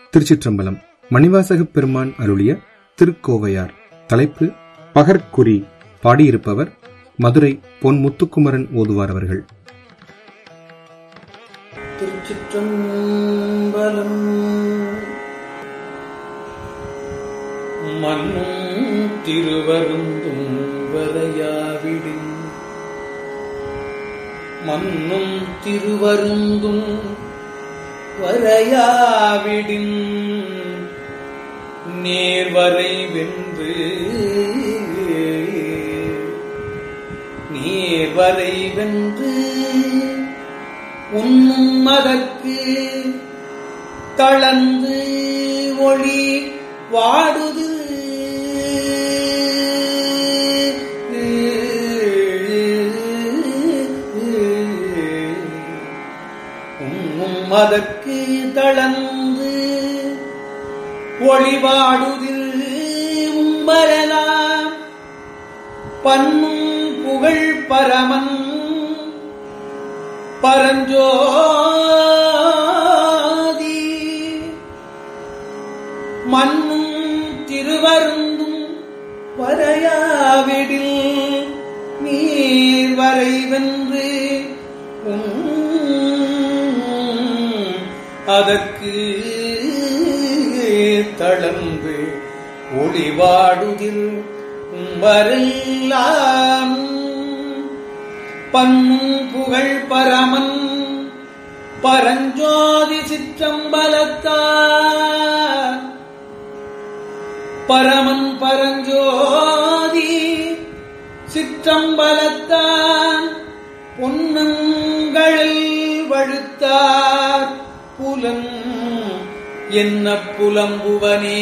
திருச்சிற்றம்பலம். மணிவாசகப் பெருமான் அருளிய திருக்கோவையார். தலைப்பு பகற்குறி. பாடியிருப்பவர் மதுரை பொன் முத்துக்குமரன் ஓதுவார் அவர்கள். திருச்சிற்றம்பலம். மன்னும் திருவருந்தும் வரையாவிடின், மன்னும் திருவருந்தும் வரையாவிடின், நேர்வரை வென்று நேர்வரை வென்று உண்ணும் அதற்கு தளர்ந்து ஒளி வாடுது. உண்ணும் அதற்கு தளர்ந்து ஒளிவாடுதில் உம்பரலாம் பன்னும் புகழ் பரமன் பரஞ்சோதி. மன்னும் திருவருந்தும் வரையாவிடில், நீர் வரை வென்று அதற்கு தளர்ந்து ஒளிவாடுதில் உம்பரெல்லாம் பன்னும் புகழ் பரமன் பரஞ்சோதி. சிற்றம்பலத்தார் பரமன் பரஞ்சோதி சிற்றம்பலத்தான் பொன்னங்களில் வழுத்தார் புலன் என்ன புலம்புவனே.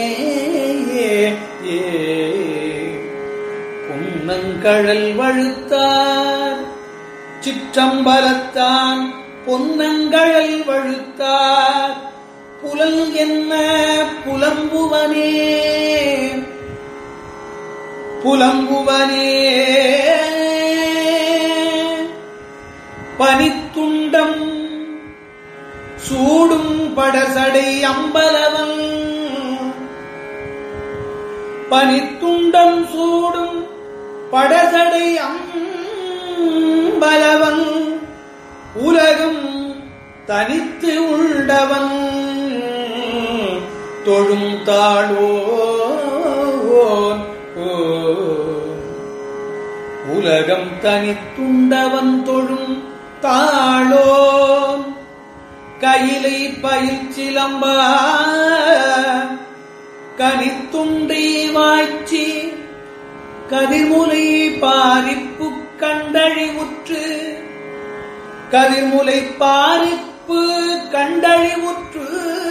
பொன்னங்கழல் வழுத்தார் சிற்றம்பலத்தான் பொன்னங்கழல் வழுத்தார் புலல் என்ன புலம்புவனே. புலம்புவனே பனித்துண்டம் சூடும் படசடை அம்பலவன், பனித்துண்டம் சூடும் படசடை அம்பலவன், உலகம் தனித்து உள்ளவன் தொழும் தாளோன். உலகம் தனித்துண்டவன் தொழும் தாளோன், கையிலை பயில் சிலம்பா கனித்துண்டை வாய்ச்சி கதிர்முலை பாரிப்பு கண்டழிவுற்று, கதிர்முலை பாரிப்பு கண்டழிவுற்று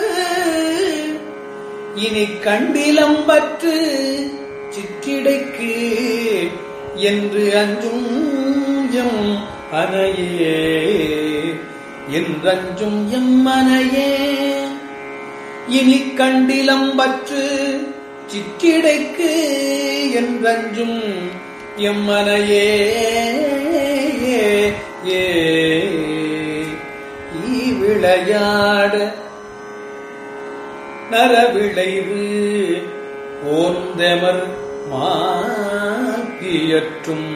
இனி கண்டிலம்பற்று சிற்றிடைக்கு என்று அஞ்சும் எம் அனையே. என்றஞ்சும் எம் அனையே இனி கண்டிலம்பற்று சிற்றிடைக்கு என்றஞ்சும் எம் அனையே. விளையாட நரவிளைவு ஓந்தமர் மாக்கியற்றும்,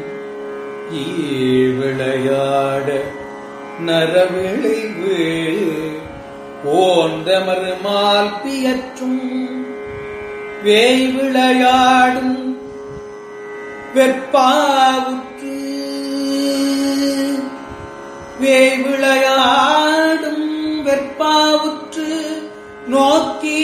விளையாட நரவிளைவு ஓந்தமர் மால்பியற்றும், வேய் விளையாடும் வெற்பாவுற்று, வேய் விளையாடும் வெற்பாவுற்று நோக்கி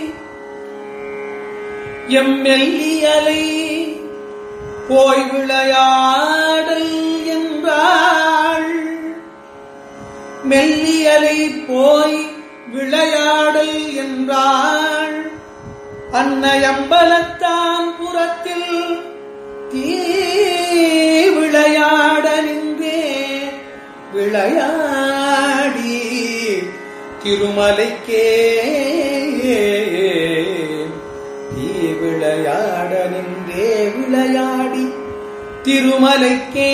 எம்மெல்லியலை போய் விளையாடல் என்றாள். மெல்லியலை போய் விளையாடல் என்றாள். அன்னையம்பலத்தான் புறத்தில் தீ விளையாட நின்றே விளையாடி திருமலைக்கே. தீ விளையாட நின்றே விளையாடி திருமலைக்கே.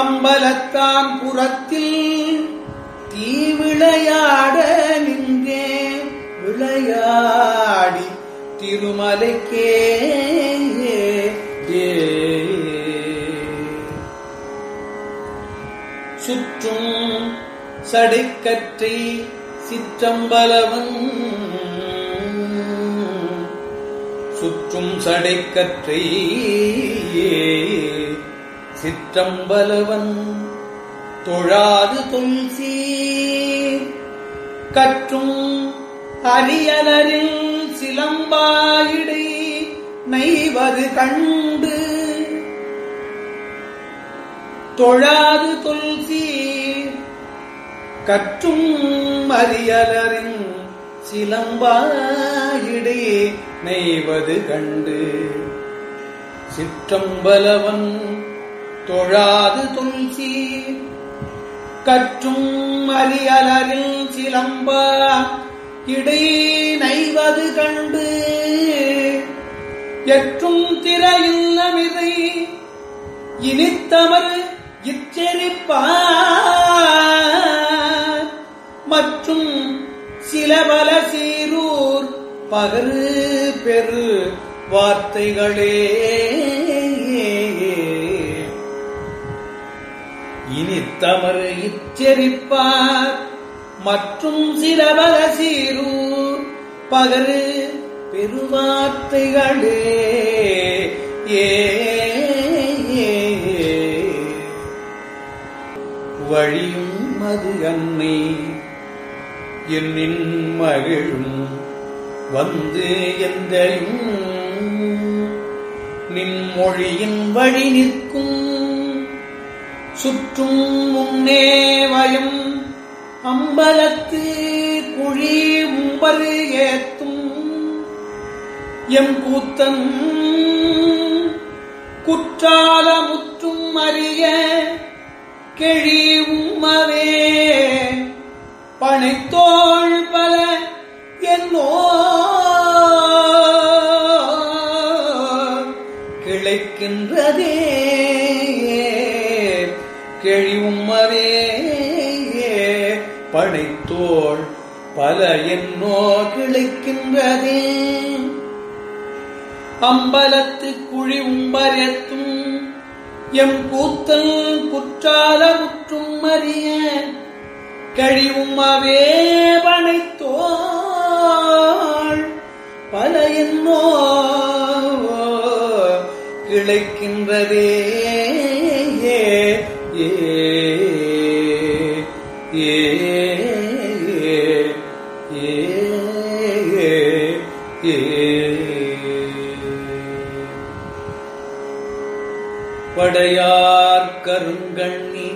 அம்பலத்தான் புறத்தில் தீ விளையாட நின்றே திருமலைக்கே சுற்றும் சடைக்கற்றை சிற்றம்பலவன் சுற்றும் சடைக்கற்றை சிற்றம்பலவன் தொழாது தொல்சீர் கற்றும் அரியலரில் சிலம்பாயிடை நைவது கண்டு தொழாது தொல்சீர் கற்றும் அரியலரின் சிலம்பாயிடை நெய்வது கண்டு சிற்றம்பலவன் தொழாது தொல்சீர் கற்றும் அரியலரில் சிலம்பா இடை நைவது கண்டு எற்றும் திரையில் அமிதை இனித்தமர் இச்செரிப்பார் மற்றும் சிலபல சீரூர் பகரு பெரு வார்த்தைகளே இனித்தமர் இச்செரிப்பார் மற்றும் சிலபல சீரூர் பகரு பெருவார்த்தைகளே வழியும் மது அன்னை என்னின் மகிழும் வந்து எந்தையும் நின் மொழியின் வழி நிற்கும் சுற்றும் முன்னே வயம் அம்பலத்து குழி உம்பரு ஏத்தும் எம் கூத்தன் குற்றால முற்றும் அறிய கெழி உம்மவே பனைத்தோள் பல என்னோ கிளைக்கின்றதே கெழி உம்மவே பனைத்தோள் பல என்னோ கிளைக்கின்றதே அம்பலத்து குழி உம்பரெத்தும் எம் கூத்தல் குற்றால முற்றும் அறிய கழிவும்மவே பனைத்தோள் பல என்னோ கிளைக்கின்றதே படையார் கருங்கண்ணி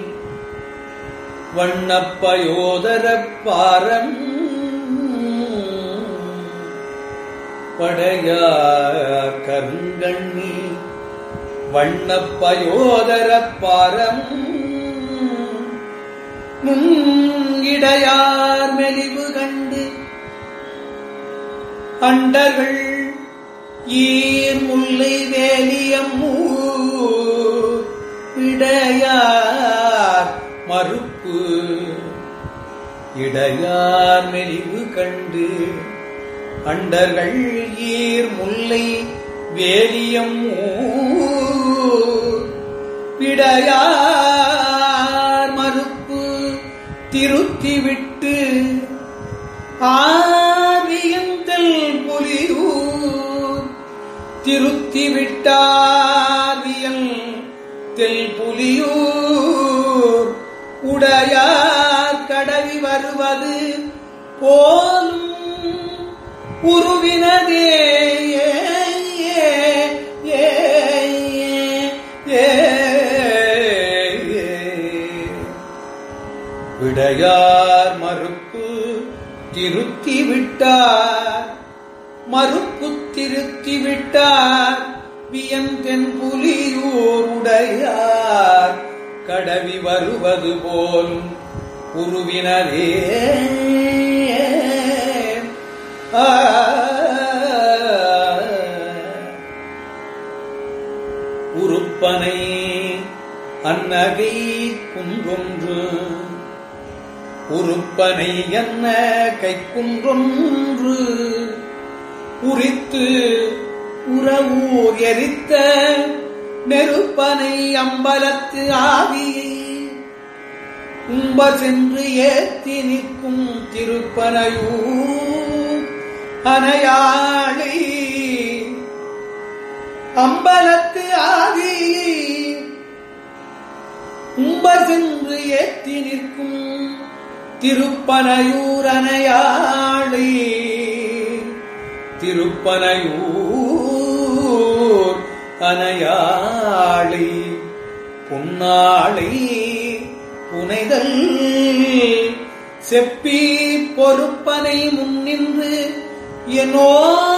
வண்ணப்பயோதரப் பாரம் படையார் கருங்கண்ணி வண்ணப்பயோதரப் பாரம் முங்கிடையார் மெலிவு கண்டு அண்டர்கள் ஈர் முல்லை வேலியம்மூர் இடையார் மறுப்பு இடையார் மெலிவு கண்டு அண்டர்கள் ஈர் முல்லை வேலியம்மூர் இடையார் மறுப்பு திருத்திவிட்டு ஆவியந்தல் புலியூர் திருத்திவிட்டாவியல் தெல் புலியூர் உடையார் கடவி வருவது போலும் உருவினதே விடையார் மறுப்பு திருத்திவிட்டார் மறுப்பு திருத்திவிட்டார் வியந்தென் புலியூர் உடையார் கடவி வருவது போல் உருவினரே உறுப்பனை அன்னகை குன்றொன்று உறுப்பனை என்ன கைக்குன்றொன்று உரித்து உறவூர் எரித்த நெருப்பனை அம்பலத்து ஆவியை உம்ப சென்று ஏத்தி நிற்கும் திருப்பனையூர் அனையாளை அம்பலத்து ஆவியை உம்ப சென்று ஏத்தி நிற்கும் திருப்பனையூர் அனையாளை திருப்பனையூர் அனையாளை பொன்னாளை புனைதல் செப்பி பொறுப்பனை முன்னின்று எனோ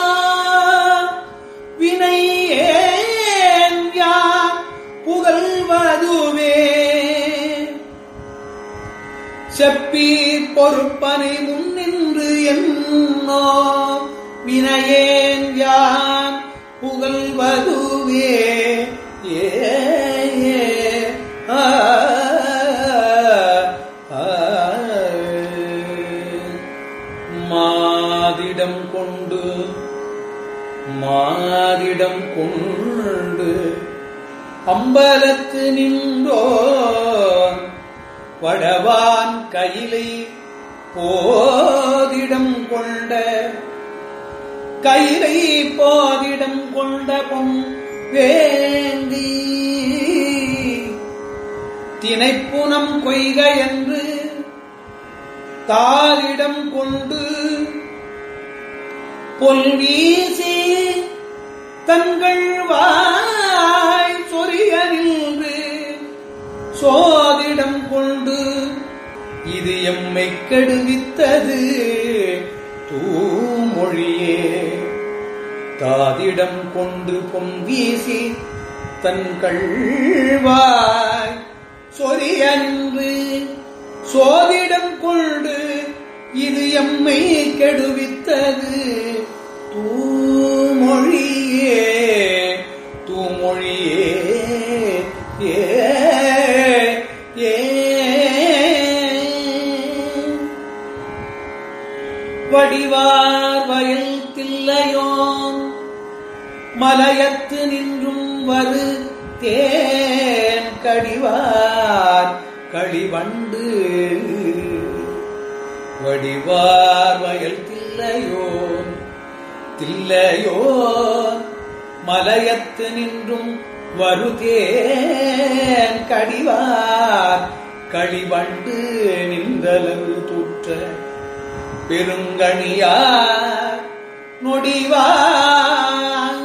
வினை ஏன் யார் புகழ்வதுவே செப்பி பொறுப்பனை முன்னின்று என்னோ வினையேன் யான் புகழ்வதுவே ஏ மாதிடம் கொண்டு அம்பலத்து நின்றோ வடவான் கையிலை போதிடம் கொண்ட கையிலை போதிடம் கொண்ட பொன் வேண்டி தினைப்புனம் கொய்க என்று தாரிடம் கொண்டு பொல்வீசி தங்கள் வாய் சொரிய நின்று சோதிடம் கொண்டு இது எம்மை கெடுவித்தது தூமொழியே தாதிடம் கொண்டு பொன்வீசி தங்கள் வாய் சொரிய நின்று சோதிடம் கொண்டு இது எம்மை கெடுவித்தது தூமொழியே தூமொழியே ஏ ஏ வடிவார் வயல் தில்லையோ மலையத்து நின்றும் வரு தேன் கடிவார் களிவண்டு வடிவார் வயல் தில்லையோ தில்லையோ மலையத்து நின்றும் வருதேன் கடிவார் களிவண்டு நின்றலவு தூற்ற பெருங்கணியார் நொடிவார்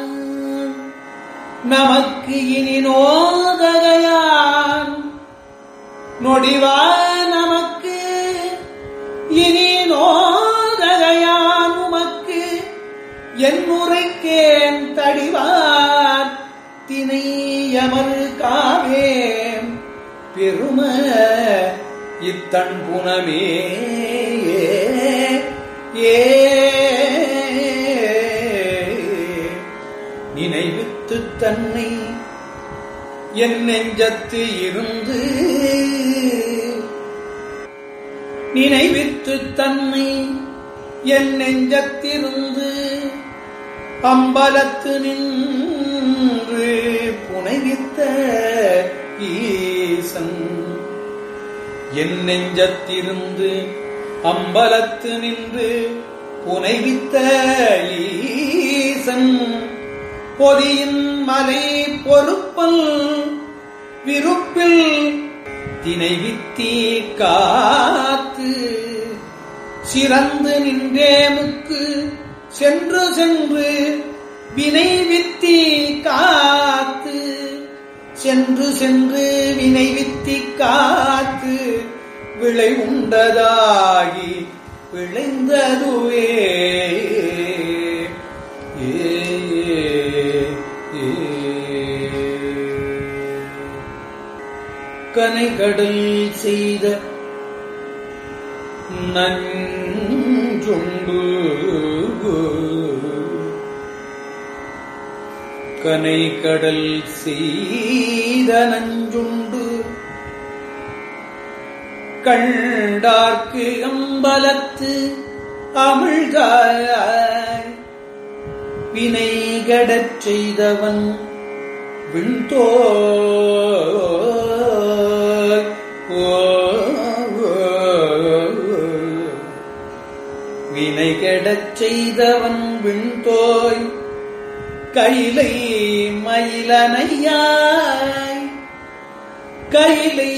நமக்கு இனி நோதகையான் நொடிவார் நமக்கு இனி நோதகையான் உமக்கு என்னுரைக்கேன் தடிவார் தினையமர் காவேம் பெரும இத்தன் புனமே ஏ நினைவித்து தன்னை என் நெஞ்சத்து இருந்து நினைவித்து தன்னை என் நெஞ்சத்திருந்து அம்பலத்து நின்று புனைவித்த ஈசன் என் நெஞ்சத்திருந்து அம்பலத்து நின்று புனைவித்த ஈசன் பொதியின் மலை பொறுப்பல் விருப்பில் தினைவித்தி காத்து சிறந்து நின்றேமுக்கு சென்று சென்று வினை வித்தி காத்து சென்று சென்று வினை வித்தி காத்து விளை உண்டதாகி விளைந்ததுவே கனைகடல் செய்த நஞ்சுண்டு கனைகடல் செய்த நஞ்சுண்டு கண்டார்க்கு அம்பலத்து அமிழ்தாய் வினை கெடச் செய்தவன் விண்தோய் வினை கெடச் செய்தவன் விண்தோய் கைலை மயிலனையாய் கைலை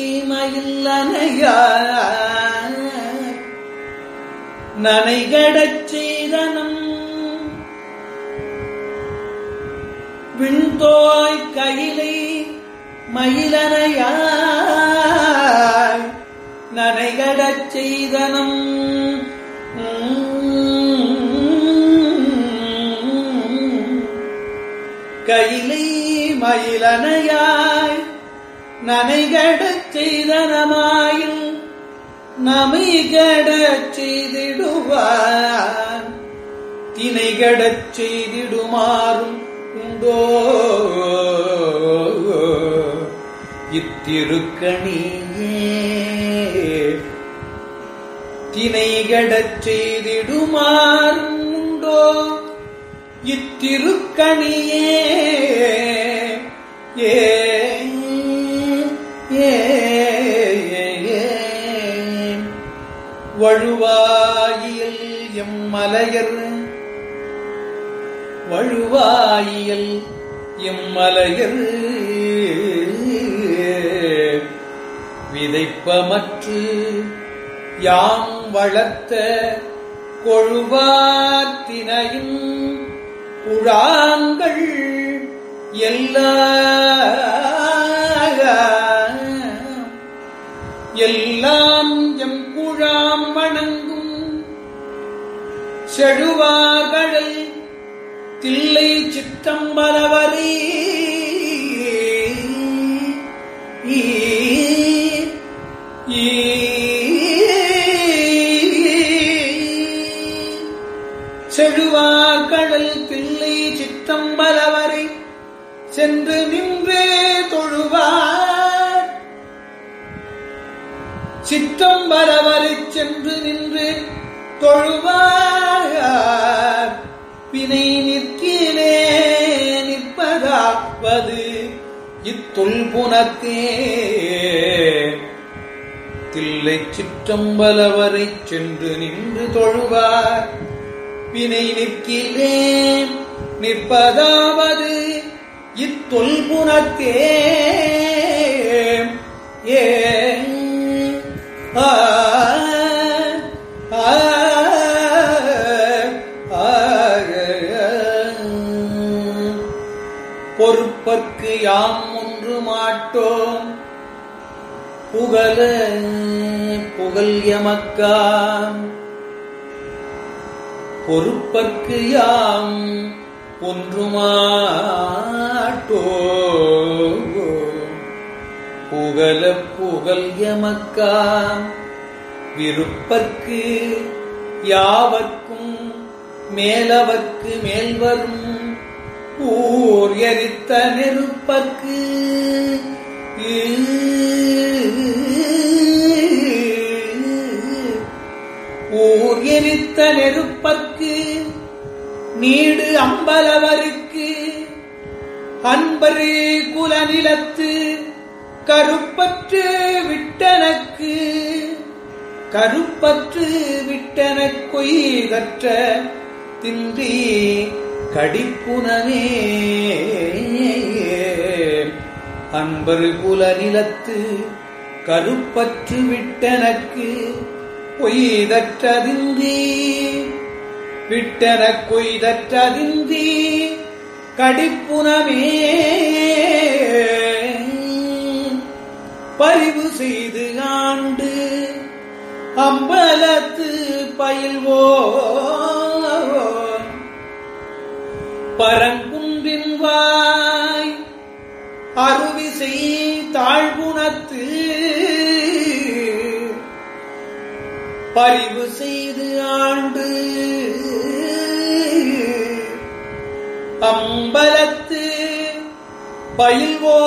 மயிலனையாய் நனைகடச் செய்தனம் விண்தோய் கைலை மயிலனையாய் நனைகடச் செய்தனம் கைலை மயிலனையாய் நனைகடச் செய்தனமாயில் நமைகடச் செய்திடுவான் தினைகடச் செய்திடுமாறும் உண்டோ இத்திருக்கணியே தினைகடச் செய்திடுமாறும் உண்டோ இத்திருக்கணியே ஏ வழுவாயியல் எம்மலையர் வழுவாயியல் எம்மலையர் விதைப்பமற்று யாம் வளர்த்த கொழுவாத்தினையும் குழாங்கள் எல்லாம் எம் குழாம் வணங்கும் செழுவார்கடல் தில்லை சிற்றம்பலவரே செழுவார்கடல் தில்லை சிற்றம்பலவரை சென்று நின்றே தொழுவார் சிற்றம்பலவரை சென்று நின்று தொழுவார் வினை நிற்கிலே நிற்பதாவது இத்தொல்புனத்தே தில்லை சிற்றம்பலவரை சென்று நின்று தொழுவார் வினை நிற்கிலேன் நிற்பதாவது இத்தொல்புனத்தே ஏ பொறுப்பற்கு யாம் ஒன்று மாட்டோம் புகழ் எமக்காம் பொறுப்பற்கு யாம் ஒன்று மாட்டோம் புகழ் எமக்காம் விருப்பற்கு யாவர்க்கும் மேலவர்க்கு மேல்வரும் ஊர் எரித்த நெருப்பற்கு ஊர் எரித்த நெருப்பற்கு நீடு அம்பலவருக்கு அன்பரே குலநிலத்து கருப்பற்று விட்டனக்கு கருப்பற்று விட்டனக் கொய்தற்ற தின்றி கடிப்புனவே அன்பர் குலநிலத்து கருப்பற்று விட்டனக்கு கொய்தற்றதின்றி விட்டனக் கொய்தற்றதின்றி கடிப்புனவே பரிவு செய்து ஆண்டு அம்பலத்து பயில்வோ பரங்குன்றின் வாய் அருவிசை தாழ்குணத்து பரிவு செய்து ஆண்டு அம்பலத்து பயில்வோ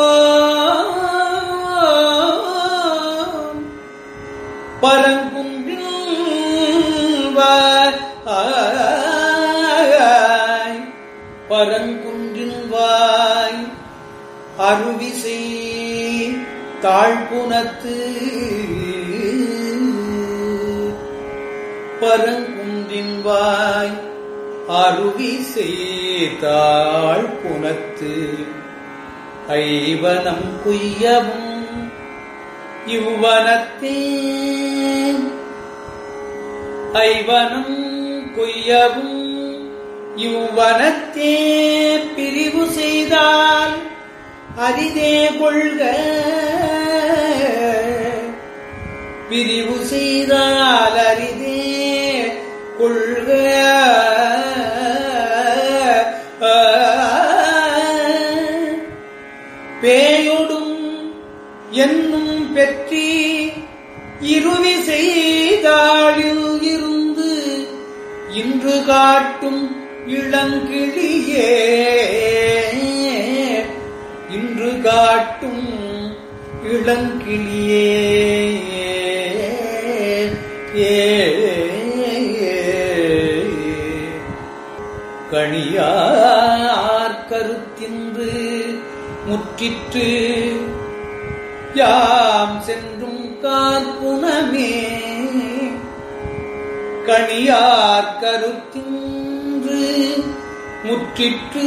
பரங்குன்றில் பரங்குன்றின் வாய் அருவிசை தாழ்புனத்து பரங்குன்றின் வாய் அருவிசை தாழ்புனத்து ஐவனம் குய்யவும் இவ்வனத்தே ஐவனம் கொய்யவும் இவ்வனத்தே பிரிவு செய்தால் அரிதே கொள்க பிரிவு செய்தால் அரிதே கொள்க பேயொடும் என்னும் பெற்றி இருவி செய்தாழில் இருந்து இன்று காட்டும் இளங்கிளியே இன்று காட்டும் இளங்கிளியே கணியார் கருத்தின்று முற்றிற்று யாம் சென்றும் கார்புனமே கணியார் கருத்தின்று முற்றிற்று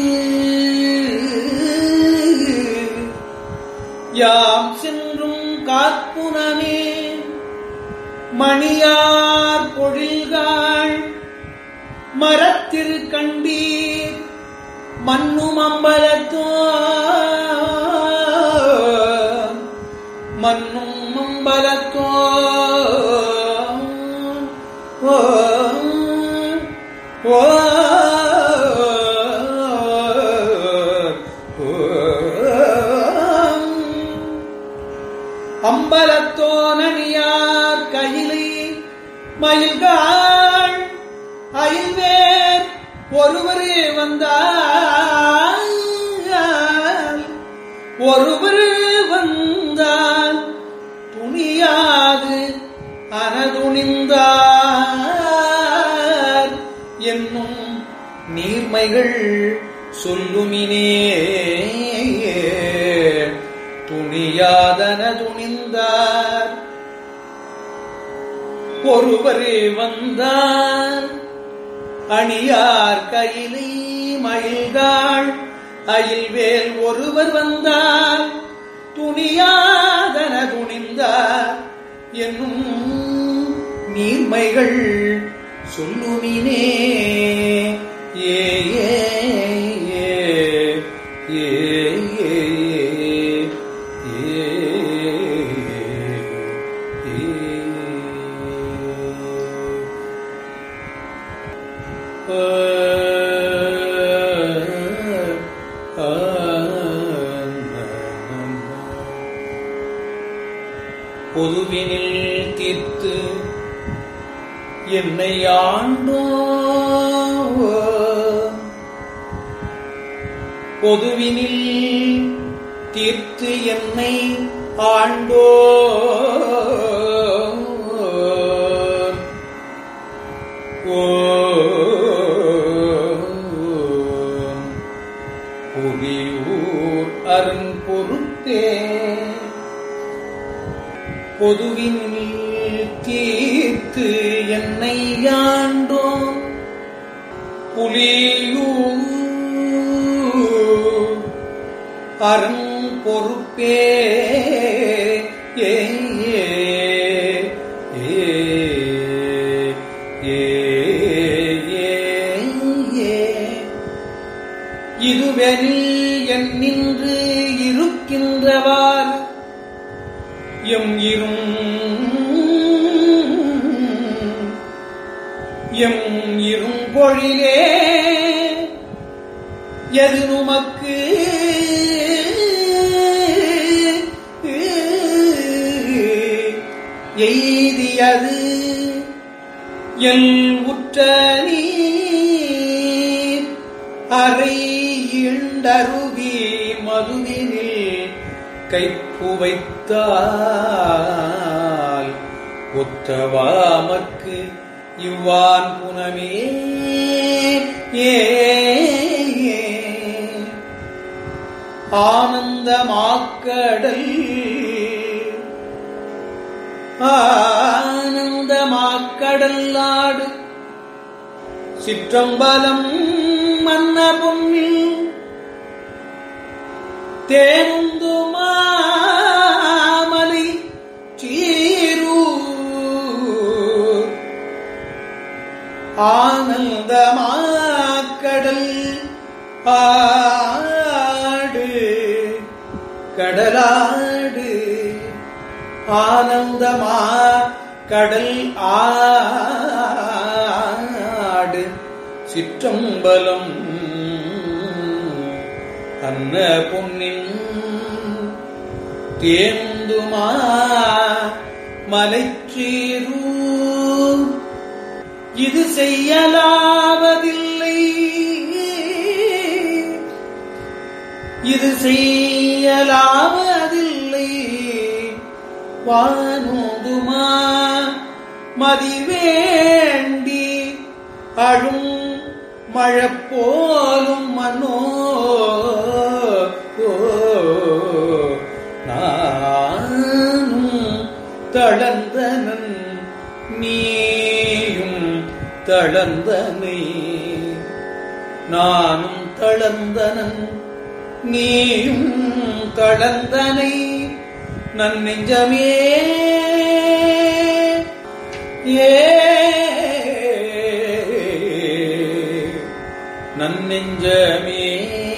யாம் சென்றும் கார்புனமே மணியார் பொழில்காள் மரத்திரு கண்டீர் மன்னும் அம்பலத்தோ மன்னும் அம்பலத்தோ ஓ ஓ அம்பலத்தோ நனியார் கையிலை மயில்காள் அயில்வேர் ஒருவரே வந்தால் ஒருவரே வந்தால் துணியாது அனதுணிந்தார் என்னும் நீர்மைகள் சொல்லுமினே துணியாதன துணிந்தார் ஒருவரே வந்தார் அணியார் கையிலை மயில்காள் அயில்வேல் ஒருவர் வந்தார் துணியாதன துணிந்தார் என்னும் நீர்மைகள் சொல்லுமினே ஏ ஏ ஏ ஏ பொதுவினில் தீர்த்து என்னை ஆண்டோ பொதுவினில் தீர்த்து என்னை ஆண்டோ புவியூர் அரும்பொருத்தே பொதுவினில் தீர்த்து என்னை ஆண்டோ புலியூர் அரும்பொருப்பே இதுவெனில் என் நின்று இருக்கின்றவார் எம் இரும்பொழிலே எது நுமக்கு எய்தியது எல் உற்ற நீர் அறை இண்டருவி மதுவினில் கைப்புவைத்தால் ஒத்தவாமற்கு இவ்வான் புனமே ஏ ஆனந்தமாக்கடல் ஆனந்தமாக்கடல் நாடு சிற்றம்பலம் மன்ன பொன்னில் தேனுந்து மாமலை சீரு ஆனந்தமாக்கடல் ஆடு கடலாடு ஆனந்தமா கடல் ஆடு சிற்றம்பலம் அன்ன பொன்னின் தேந்துமா மலைச்சீரு இது செய்யலாவதில்லை இது செய்யலாவதில்லை வானோதுமா மதிவேண்டி அழும் மழப்போலும் மனோ நானும் தளர்ந்தனன் நீயும் தளர்ந்தனை நானும் தளர்ந்தனன் நீயும் தளர்ந்தனை நன் நெஞ்சமே நன் நெஞ்சமே